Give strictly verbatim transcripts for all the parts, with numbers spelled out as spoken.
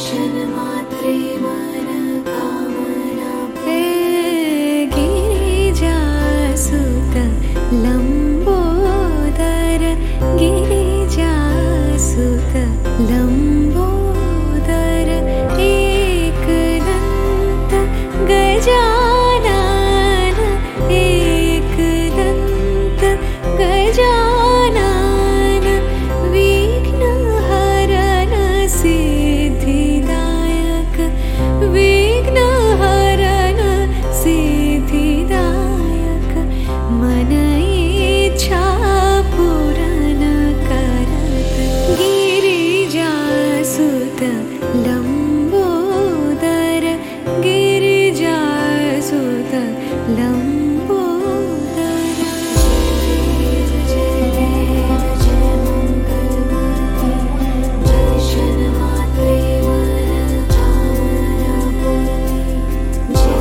दर्शनमात्रे मनकामना हे गिरिजासुत लम्बोदर गिरिजासुत लम्बोदर एकदन्त गजानन एकदन्त गजानन विघ्नहरण सिद्धिदायक विघ्नहरण सिद्धिदायक मन इच्छा पूर्ण करत गिरिजासुत लम्बोदर गिरिजासुत लम्बोदर जय देव जय मंगलमूर्ति दर्शनमात्रे मनकामना पूर्ति जय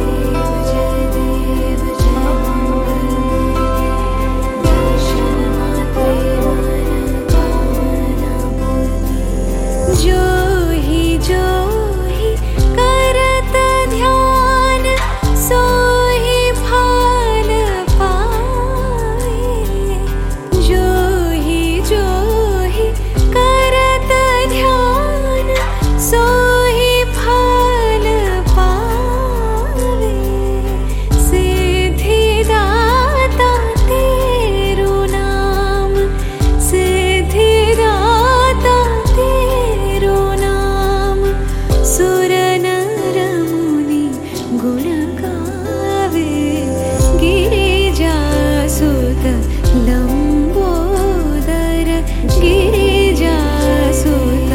देव जय देव जय मंगलमूर्ति दर्शनमात्रे मनकामना पूर्ति जो ही जो ही करत ध्यान सो ही फल पाए जो ही जो ही करत ध्यान सो ही फल पावे सिद्धिदाता तेरू नाम सिद्धिदाता तेरू नाम सुर नर मुनि गुण गावे गिरिजासुत लम्बोदर गिरिजासुत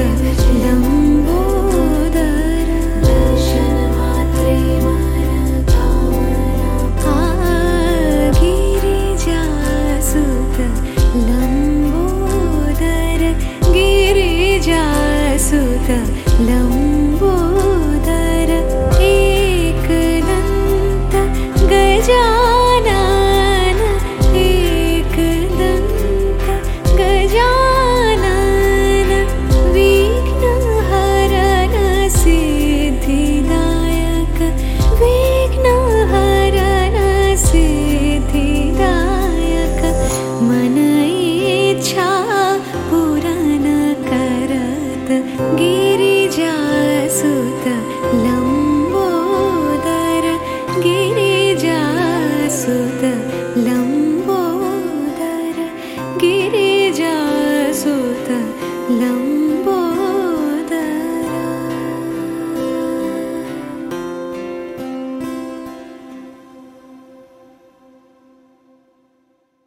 लम्बोदर दर्शनमात्रे मनकामना गिरिजासुत लम्बोदर गिरिजासुत लम्बोदर